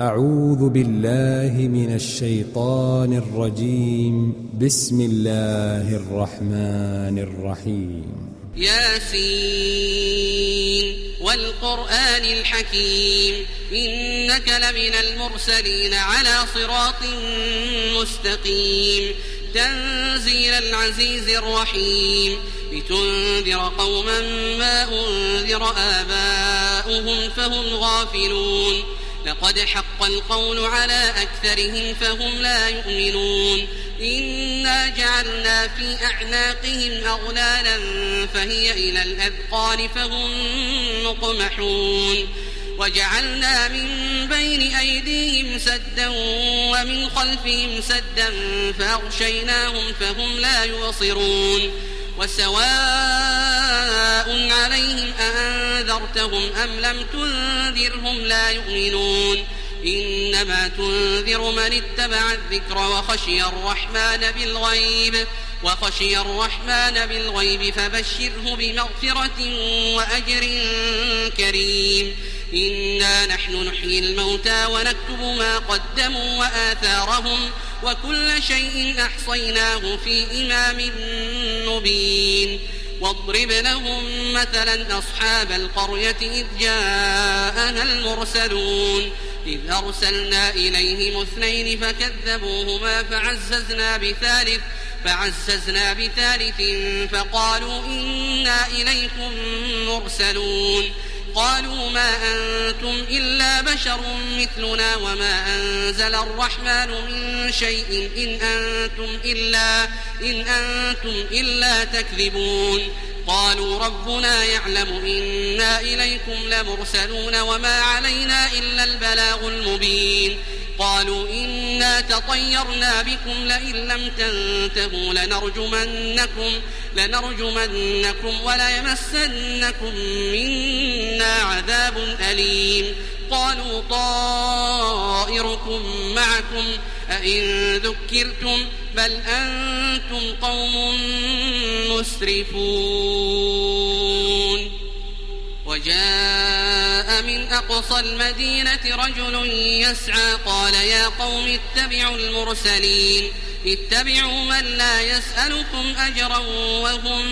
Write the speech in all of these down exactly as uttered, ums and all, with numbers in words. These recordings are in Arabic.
أعوذ بالله من الشيطان الرجيم. بسم الله الرحمن الرحيم. ياسين والقرآن الحكيم إنك لمن المرسلين على صراط مستقيم تنزيل العزيز الرحيم لتنذر قوما ما أنذر آباؤهم فهم غافلون لقد حق القول على أكثرهم فهم لا يؤمنون إنا جعلنا في أعناقهم أغلالا فهي إلى الأذقان فهم مقمحون وجعلنا من بين أيديهم سدا ومن خلفهم سدا فأغشيناهم فهم لا يبصرون وسواء عليهم أأنذرتهم أم لم تنذرهم لا يؤمنون إنما تنذر من اتبع الذكر وخشي الرحمن بالغيب وخشي الرحمن بالغيب فبشره بمغفرة وأجر كريم إنا نحن نحيي الموتى ونكتب ما قدموا وآثارهم وكل شيء أحصيناه في إمام مبين واضرب لهم مثلا أصحاب القرية إذ جاءها المرسلون إذ أرسلنا إليهم اثنين فكذبوهما فعززنا بثالث فعززنا بثالث فقالوا إنا إليكم مرسلون قالوا ما أنتم إلا بشر مثلنا وما أنزل الرحمن من شيء إن أنتم إلا, إن أنتم إلا تكذبون قالوا ربنا يعلم إنا إليكم لمرسلون وما علينا إلا البلاغ المبين قالوا إنا تطيرنا بكم لئن لم تنتهوا لنرجمنكم, لنرجمنكم وليمسنكم منا عذاب أليم قالوا طائركم معكم أئن ذكرتم بل أنتم قوم مسرفون وجاء من أقصى المدينة رجل يسعى قال يا قوم اتبعوا المرسلين اتبعوا من لا يسألكم أجرا وهم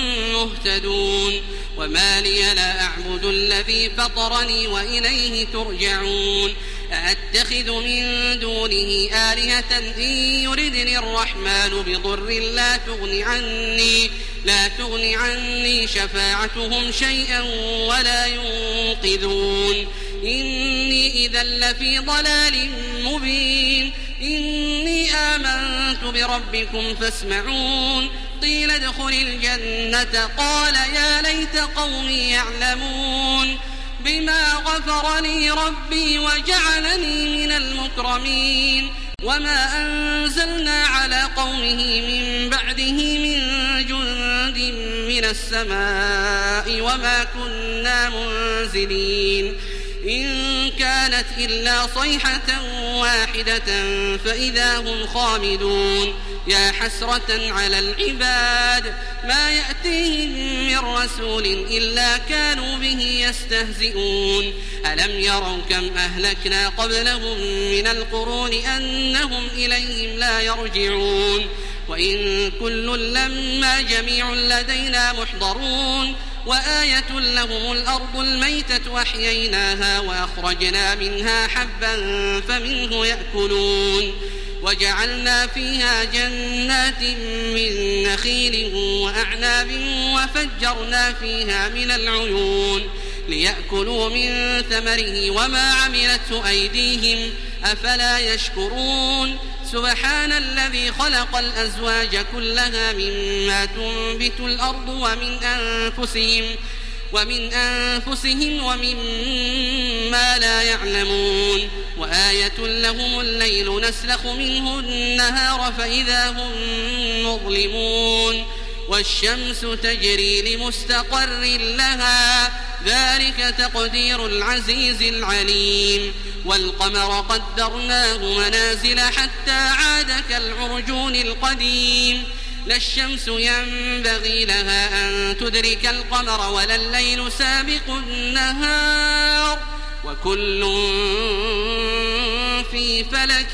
مهتدون وما لي لا أعبد الذي فطرني وإليه ترجعون أأتخذ من دونه آلهة إن يردني الرحمن بضر لا تغن عني لا تغن عني شفاعتهم شيئا ولا ينقذون إني إذا لفي ضلال مبين إني آمنت بربكم فاسمعون قيل ادخل الجنة قال يا ليت قومي يعلمون بما غفر لي ربي وجعلني من المكرمين وما أنزلنا على قومه من بعده من جند من السماء وما كنا منزلين إن كانت إلا صيحة واحدة فإذا هم خامدون يا حسرة على العباد ما يأتيهم من رسول إلا كانوا به يستهزئون ألم يروا كم أهلكنا قبلهم من القرون أنهم إليهم لا يرجعون وإن كل لما جميع لدينا محضرون وآية لهم الأرض الميتة أحييناها وأخرجنا منها حبا فمنه يأكلون وجعلنا فيها جنات من نخيل وأعناب وفجرنا فيها من العيون ليأكلوا من ثمره وما عملته أيديهم أفلا يشكرون سبحان الذي خلق الأزواج كلها مما تنبت الأرض ومن أنفسهم ومن أنفسهم ومما لا يعلمون وآية لهم الليل نسلخ منه النهار فإذا هم مظلمون والشمس تجري لمستقر لها ذلك تقدير العزيز العليم والقمر قدرناه منازل حتى عاد كالعرجون القديم لا الشمس ينبغي لها أن تدرك القمر ولا الليل سابق النهار وكل في فلك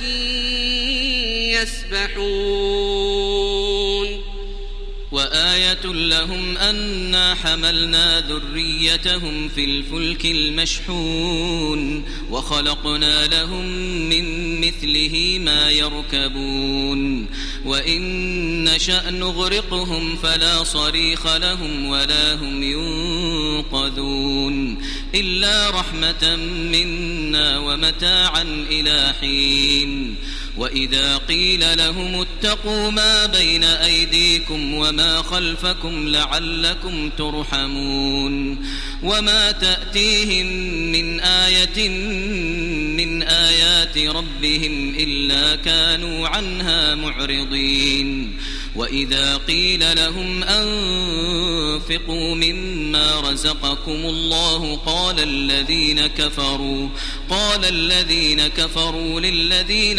يسبحون وآية لهم أنا حملنا ذريتهم في الفلك المشحون وخلقنا لهم من مثله ما يركبون وإن نشأ نغرقهم فلا صريخ لهم ولا هم ينقذون إلا رحمة منا ومتاعا إلى حين وإذا قيل لهم اتقوا ما بين أيديكم وما خلفكم لعلكم ترحمون وما تأتيهم من آية من آيات ربهم إلا كانوا عنها معرضين وإذا قيل لهم أنفقوا مما رزقكم الله قال الذين كفروا قال الذين كفروا للذين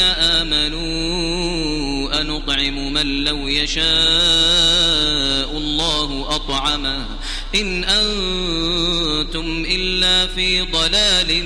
آمنوا أنطعم من لو يشاء الله أطعمه إن أنتم إلا في ضلال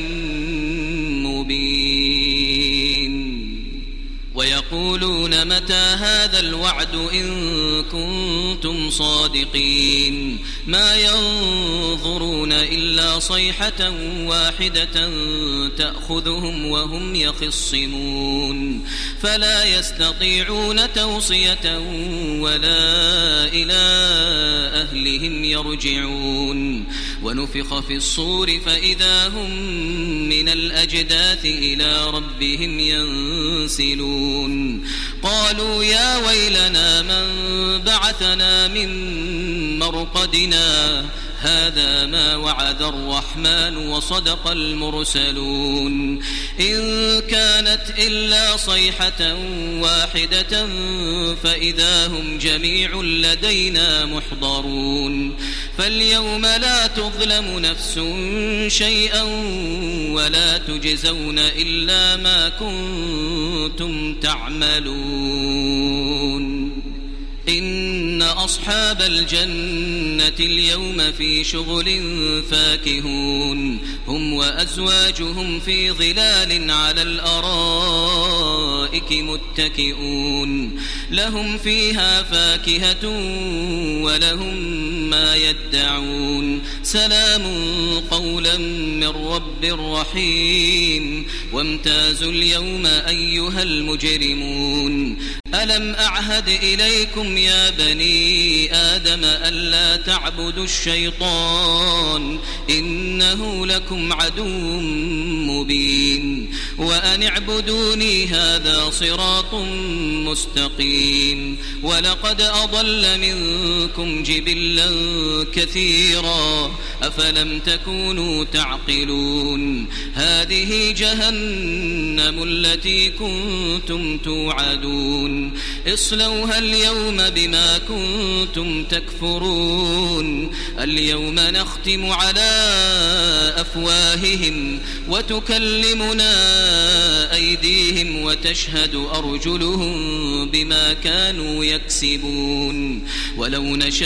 مبين ويقولون متى هذا الوعد إن كنتم صادقين ما ينظرون إلا صيحة واحدة تأخذهم وهم يخصمون فلا يستطيعون توصية ولا إلى أهلهم يرجعون ونفخ في الصور فإذا هم من الأجداث إلى ربهم ينسلون قالوا يا ويلنا من بعثنا من مرقدنا هذا ما وعد الرحمن وصدق المرسلون إن كانت إلا صيحة واحدة فإذا هم جميع لدينا محضرون فاليوم لا تظلم نفس شيئا ولا تجزون إلا ما كنتم تعملون إن أصحاب الجنة اليوم في شغل فاكهون هم وأزواجهم في ظلال على الأرائك متكئون لهم فيها فاكهة ولهم ما يدعون سلام قولا من رب رحيم وامتازوا اليوم أيها المجرمون ألم أعهد إليكم يا بني آدم ألا تعبدوا الشيطان إنه لكم عدو مبين وأن اعبدوني هذا صراط مستقيم ولقد أضل منكم جبلا كثيرا أفلم تكونوا تعقلون هذه جهنم التي كنتم توعدون اصلوها اليوم بما كنتم تكفرون اليوم نختم على أفواههم وتكلمنا أيديهم وتشهد أرجلهم بما كانوا يكسبون ولو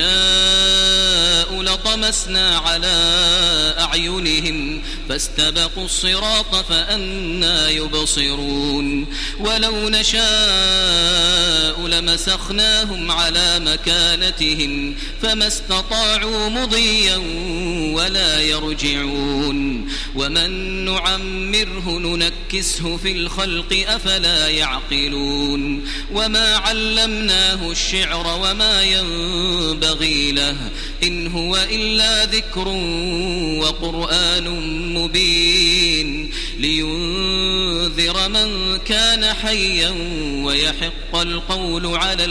نشاء لطمسنا على أعينهم فاستبقوا الصراط فأنى يبصرون ولو نشاء لمسخناهم على مكانتهم فما استطاعوا مضيا ولا يرجعون ومن نعمره ننكسه في الخلق أفلا يعقلون وما علمناه الشعر وما ينبغي له إن هو إلا ذكر وقرآن مبين لينذر من كان حيا ويحق القول على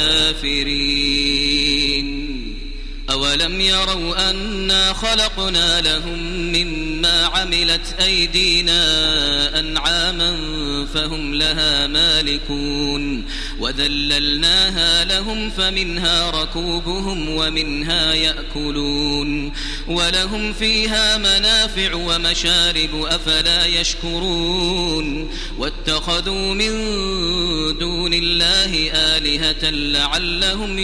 الكافرين أولم يروا أنا خلقنا لهم مما عملت أيدينا أنعاما فهم لها مالكون وذللناها لهم فمنها ركوبهم ومنها يأكلون ولهم فيها منافع ومشارب أفلا يشكرون واتخذوا من دون الله آلهة لعلهم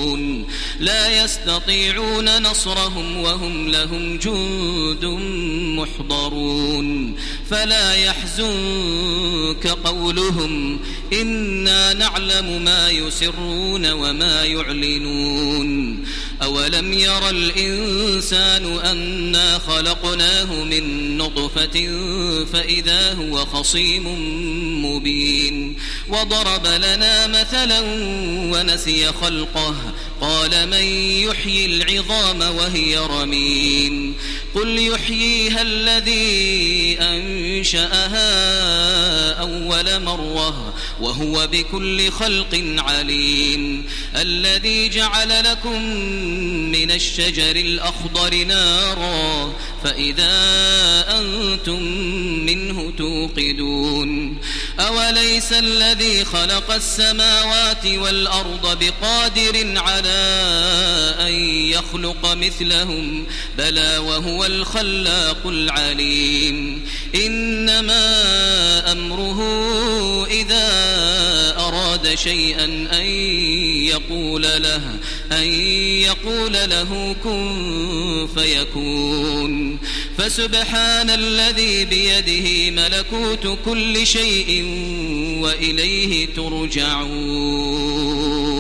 ينصرون لا يستطيعون نصرهم وهم لهم جند محضرون فلا يحزنك قولهم إنا نعلم ما يسرون وما يعلنون أولم ير الإنسان أنا خلقناه من نطفة فإذا هو خصيم مبين وضرب لنا مثلا ونسي خلقه قال من يحيي العظام وهي رميم قل يحييها الذي أنشأها أول مرة وهو بكل خلق عليم الذي جعل لكم من الشجر الأخضر نارا فإذا أنتم منه توقدون أوليس الذي خلق السماوات والأرض بقادر على أن يخلق مثلهم بلى وهو الخلاق العليم إنما أمره إذا أراد شيئا أن يقول له أن يقول له كن فيكون فسبحان الذي بيده ملكوت كل شيء وإليه ترجعون.